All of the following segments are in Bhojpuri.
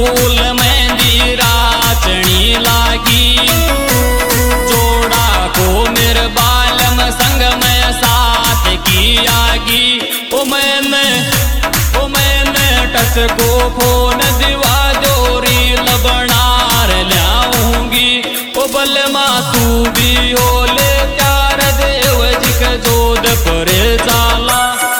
फूल मेहंदी राचनी लागी। जोड़ा को मेरे बालम संग में साथ की आगी। ओ मैंने टच को फोन दिवा जोरी लबनार लाऊंगी। ओ बलमा तू भी हो ले प्यार देव जी के जोधपुर जाला।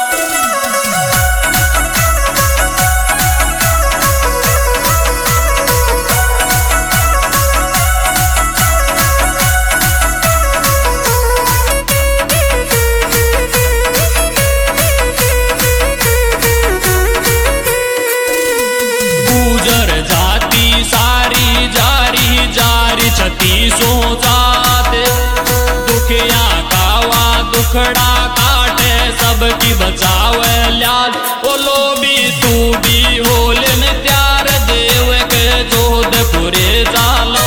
छत्तीसों जात दुखिया कावा दुखड़ा काटे सबकी बचावे लाद। बोलो भी तू भी होलन त्यार देव के जोधपुरे जाला।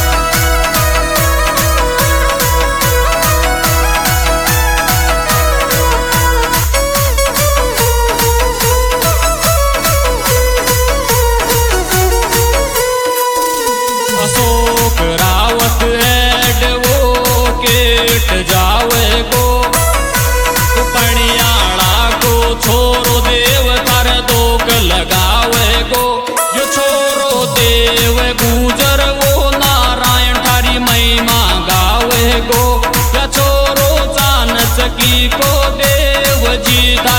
अशोक रावत एडवोकेट जावे गो। पणियाड़ा को छोरो देव कर दोक लगावे गो। जो छोरो देव गुजर वो नारायण थारी महिमा गावे गो। या छोरो चानस की को देव जी